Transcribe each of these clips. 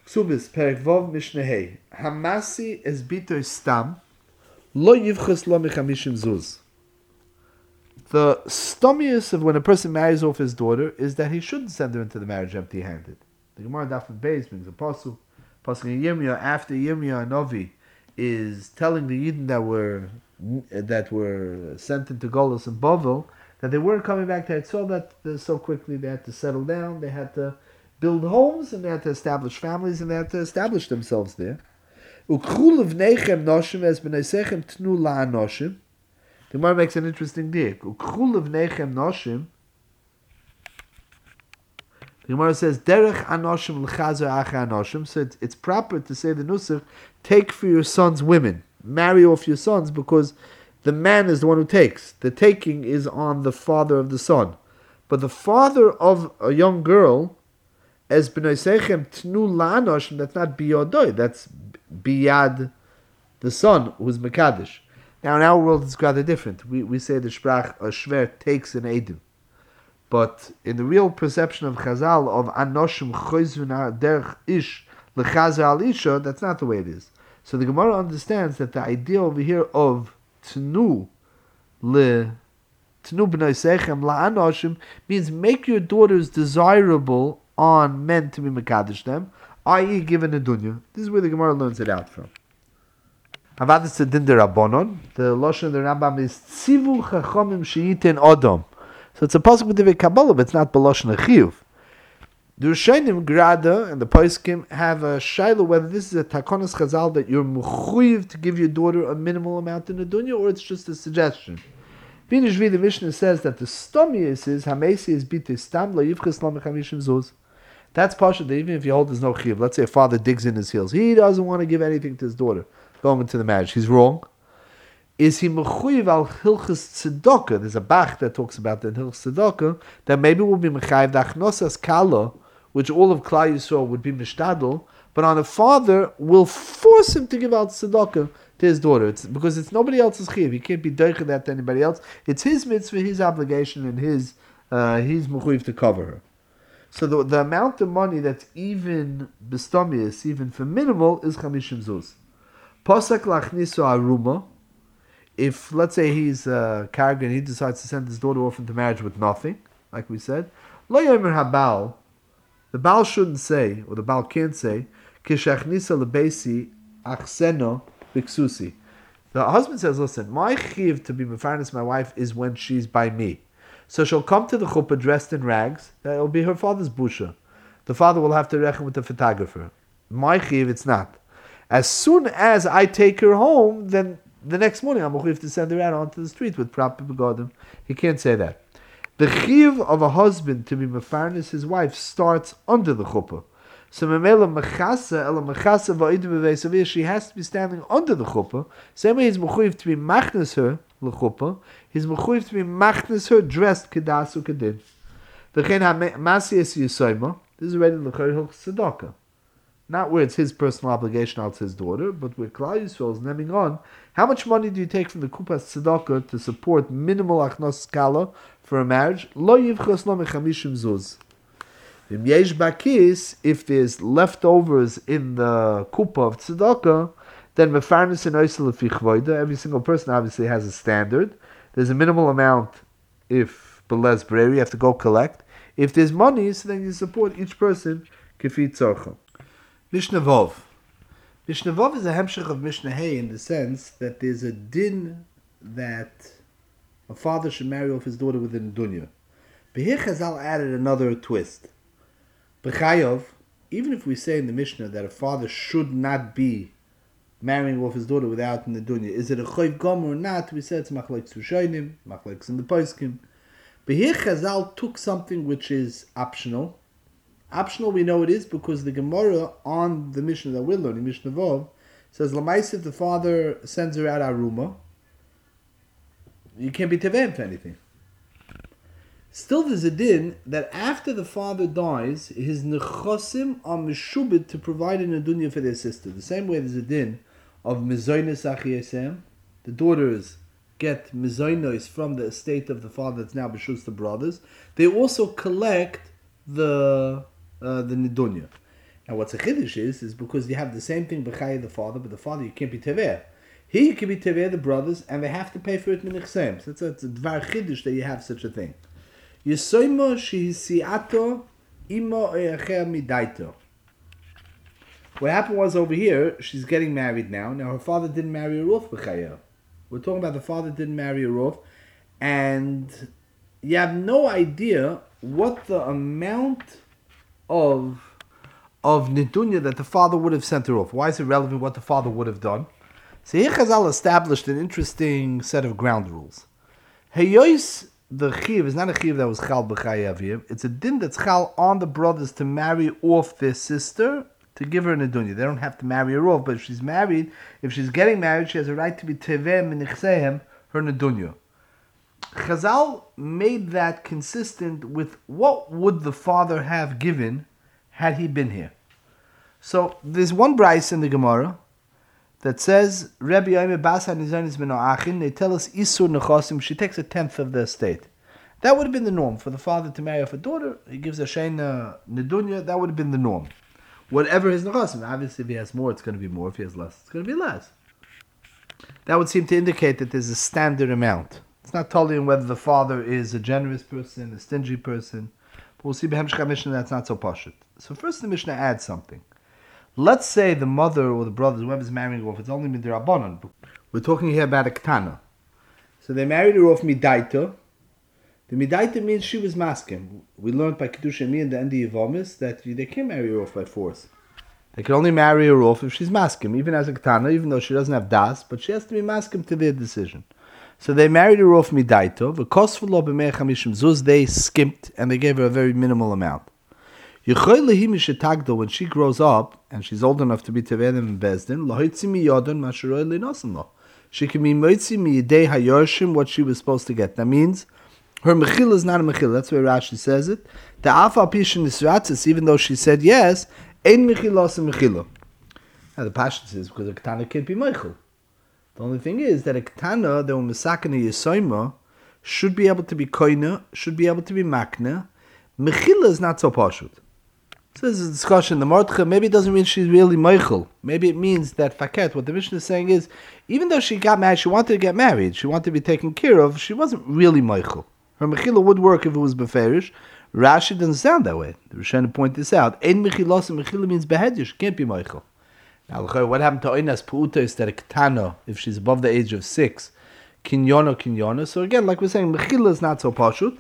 Ksubis, Perek Vov, Mishnah Hey. Hamasi es bitoy stam, lo yivchus lo mechamishim zuz. The stommiest of when a person marries off his daughter is that he shouldn't send her into the marriage empty-handed. The Gemara Daf Beis brings a pasuk in Yirmiyah, after Yirmiyah Novi is telling the Yidden that were sent into Golus and Bavel that they weren't coming back to Etzol that so quickly. They had to settle down, they had to build homes, and they had to establish families, and they had to establish themselves there. Ukhul v'neichem noshim es b'neisechem tnu la'anoshim. The Gemara makes an interesting dik. Ukhul v'neichem noshim. The Gemara says derech anoshim l'chazer acha anoshim. So it's proper to say the nusach, take for your sons women, marry off your sons, because the man is the one who takes. The taking is on the father of the son, but the father of a young girl, as b'noisechem tnu la'anoshim, that's not biyodoi, that's biyad the son who's mekadesh. Now in our world it's rather different. We say the sprach a shver takes an edim, but in the real perception of Chazal of anoshim choizvuna derech ish lechazer al isha, that's not the way it is. So the Gemara understands that the idea over here of tnu b'noisechem la'anoshim means make your daughters desirable on men to be mekadesh them, i.e. given a dunya. This is where the Gemara learns it out from. Havadis Din de Rabbanon, the Lashon of the Rambam is Tzivu Chachomim Sheyitin Odom. So it's a pasuk with the Kabbalah, but it's not B'Lashon Chiyuv. The Rishonim Grada and the Poskim have a shaila whether this is a Takonas Chazal that you're mechuyev to give your daughter a minimal amount in the dunya, or it's just a suggestion. Binishvi, the Mishnah says that the stomius is Hamesi is bite stam lo yivchis lo mechamishim zuz. That's partial. Even if you hold there's no chiyuv, let's say a father digs in his heels, he doesn't want to give anything to his daughter going into the marriage. He's wrong. Is he mechuyev al hilchas tzedakah? There's a bach that talks about the hilchas tzedakah that maybe will be mechayev dachnosas kala, which all of Klal Yisrael would be mishtadel, but on a father will force him to give out tzedakah to his daughter. It's because it's nobody else's chiyuv. He can't be doicha that to anybody else. It's his mitzvah, his obligation, and he's mechuyev to cover her. So the amount of money that's even bestomius, even for minimal, is chamishim zuz. Posak lachniso aruma. If, let's say, he's a karga and he decides to send his daughter off into marriage with nothing, like we said, lo yomer habal, the Baal shouldn't say, or the Baal can't say, kishachnisa lebeisi achseno biksusi. The husband says, listen, my chiv to be mefarnes my wife is when she's by me. So she'll come to the chuppah dressed in rags. That will be her father's busha. The father will have to reckon with the photographer. My chiv, it's not. As soon as I take her home, then the next morning I'm going to send her out onto the street with proper begodim. He can't say that. The chiv of a husband to be mefarnes his wife starts under the chuppah. So she has to be standing under the chuppah. Same way he's mechuyev to be machnes her l'chuppah, he's mechuyev to be machnes her dressed kedasu kedin. V'chein ha'masi es yisoyma. This is already l'chayr hilchos tzedakah. Not where it's his personal obligation out to his daughter, but where Klal Yisrael is naming on, how much money do you take from the kupas tzedakah to support minimal achnos skala for a marriage? Lo yivchos lo mechamishim zuz. V'myesh bakis, if there's leftovers in the kupa of tzedakah, then mefarnes and oisel lefi chvoida. Every single person obviously has a standard. There's a minimal amount if belez breri, you have to go collect. If there's money, so then you support each person kefi tzorcha. Mishnah Vov. Mishnah Vov is a hemshech of Mishnah Hey in the sense that there's a din that a father should marry off his daughter within a dunya. Behir Chazal added another twist. B'chayov, even if we say in the Mishnah that a father should not be marrying off his daughter without in the dunya, is it a choiv gom or not? We said it's machlokes Rishonim, machlokes in the poskim. Behir Chazal took something which is optional. Optional, we know it is because the Gemara on the Mishnah that we're learning, Mishnah Vov, says Lamais, if the father sends her out aruma, you can't be teveim for anything. Still, there's a din that after the father dies, his nechosim are meshubit to provide an adunya for their sister. The same way there's a din of mizoynes achiyesem, the daughters get mizoynos from the estate of the father that's now b'shus the brothers. They also collect the nidunya. Now, what's a chiddush is because you have the same thing b'chaya the father, but the father you can't be teveh. Here you can be teveh the brothers, and they have to pay for it minichseim. So it's a dvar chiddush that you have such a thing. Yisoymo shehisiato imo eacher midaito. What happened was over here, she's getting married now. Now her father didn't marry her off b'chaya. We're talking about the father didn't marry her off, and you have no idea what the amount of nidunya that the father would have sent her off. Why is it relevant what the father would have done? So here Chazal established an interesting set of ground rules. Heyois, the chiv is not a chiv that was chal b'chaya avir. It's a din that's chal on the brothers to marry off their sister to give her nidunya. They don't have to marry her off, but if she's married, if she's getting married, she has a right to be teveh minichsehem her nidunya. Chazal made that consistent with what would the father have given had he been here. So there's one brayse in the Gemara that says, Rebbe Yoime Basa Nizanis Beno Achin, they tell us Isur Nechosim, she takes 1/10 of the estate. That would have been the norm for the father to marry off a daughter. He gives a sheina nedunya. That would have been the norm. Whatever his nechosim. Obviously, if he has more, it's going to be more. If he has less, it's going to be less. That would seem to indicate that there's a standard amount. It's not telling whether the father is a generous person, a stingy person. But we'll see Behemshcha Mishnah that's not so pashut. So first the Mishnah adds something. Let's say the mother or the brothers, whoever's marrying her off, it's only midrabanan. We're talking here about a ketana. So they married her off midaita. The midaita means she was maskim. We learned by Kiddush Emi in the end of Yevomis that they can't marry her off by force. They can only marry her off if she's maskim, even as a ketana, even though she doesn't have das, but she has to be maskim to their decision. So they married her off midaito. V'kosfelo b'mei chamishim zuz, they skimped and they gave her a very minimal amount. When she grows up and she's old enough to be tevedim and bezdin, she can be moitzi miyidei hayorshim what she was supposed to get. That means her mechila is not a mechila. That's where Rashi says it. The afa pishin nisratzis, even though she said yes, ein mechilas a mechila. Now the passion says because a ketana can't be meichel. The only thing is that a ketana, the u'misakana yisoima, should be able to be koina, should be able to be makna. Mechila is not so pashut. So there's a discussion. The Mordcha, maybe it doesn't mean she's really Meichel. Maybe it means that Faket, what the Mishnah is saying is, even though she got married, she wanted to get married, she wanted to be taken care of, she wasn't really Meichel. Her Mechila would work if it was Beferish. Rashi doesn't sound that way. The Rishonim point this out. Ein Mechilos and Mechila means Behedish, can't be Meichel. Now, what happened to Oinas Pu'uta is that a Ketana, if she's above the age of 6, Kinyona. So again, like we're saying, Mechila is not so pashut.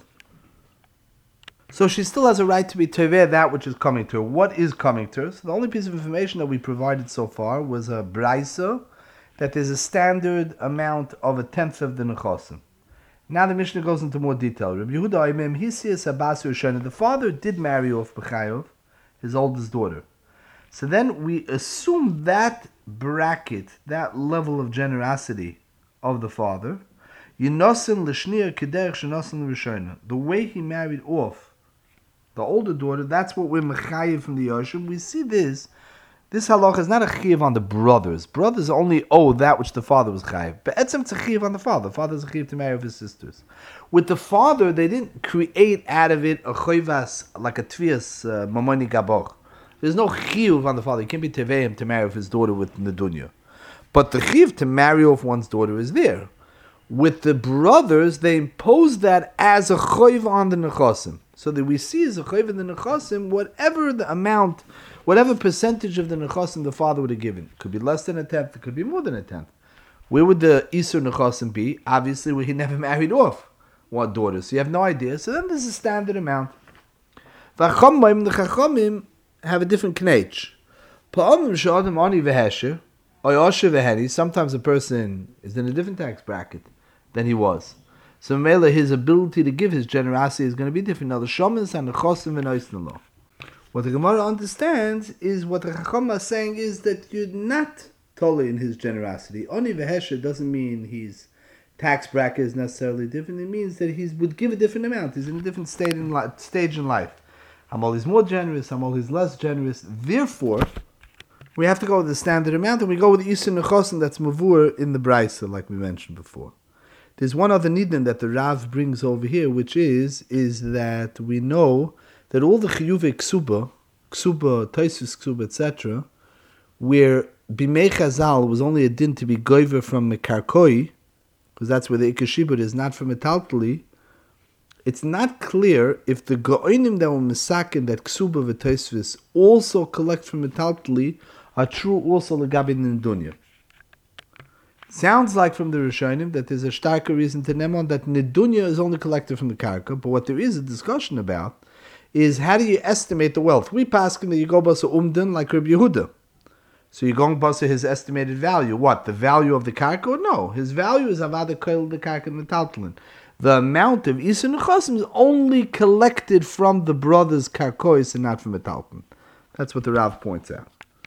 So she still has a right to be teveh that which is coming to her. What is coming to her? So the only piece of information that we provided so far was a braisa that there's a standard amount of 1/10 of the nechosim. Now the Mishnah goes into more detail. Rabbi Yehuda Imam Hisias Abbas Yoshana. The father did marry off Bechayov, his oldest daughter. So then we assume that bracket, that level of generosity of the father, Yinosin l'shniya kederech shenosin l'rishona. The way he married off the older daughter, that's what we're mechayiv from the Yoshim. We see this halach is not a chiv on the brothers. Brothers only owe that which the father was chayiv. But etzem it's a chiv on the father. The father's a chiv to marry off his sisters. With the father, they didn't create out of it a chayvas, like a tvias mamoni gaboch. There's no chiv on the father. He can't be teveim to marry off his daughter with nedunya. But the chiv to marry off one's daughter is there. With the brothers, they impose that as a chayv on the nechosim. So that we see as a chayv in the nechosim, whatever the amount, whatever percentage of the nechosim the father would have given. It could be less than 1/10, it could be more than 1/10. Where would the isur nechosim be? Obviously, where he never married off one daughter, so you have no idea. So then there's a standard amount. The chachamim have a different knech. Sometimes a person is in a different tax bracket than he was. So Mela, his ability to give his generosity is going to be different. Now the Shomas and the Chosim and Oisnalo. What the Gemara understands is what the Chacham is saying is that you're not totally in his generosity. Oni v'hesher doesn't mean his tax bracket is necessarily different. It means that he would give a different amount. He's in a different stage in life. Hamal is more generous, Hamal is less generous. Therefore, we have to go with the standard amount, and we go with the Isur Nechosim that's Mavur in the Braisa, like we mentioned before. There's one other nidin that the Rav brings over here, which is that we know that all the chiyuvei ksuba ksuba, Tosfos ksuba, etc., where bimei chazal was only a din to be goiver from mekarkoi, because that's where the ikashibud is, not from metaltali. It's not clear if the go'inim that were misakin that ksuba v'Tosfos also collect from metaltali are true also legabi nidunya. Sounds like from the Rishonim that there's a starker reason to Nemon that Nidunya is only collected from the Karka, but what there is a discussion about is how do you estimate the wealth? We pass that you go basa umdin like Rabbi Yehuda. So you're going basa his estimated value. What? The value of the Karka? No. His value is avada koil the Karka and the Taltalin. The amount of Isa Nechasim is only collected from the brothers' Karkois and not from the Taltalin. That's what the Rav points out.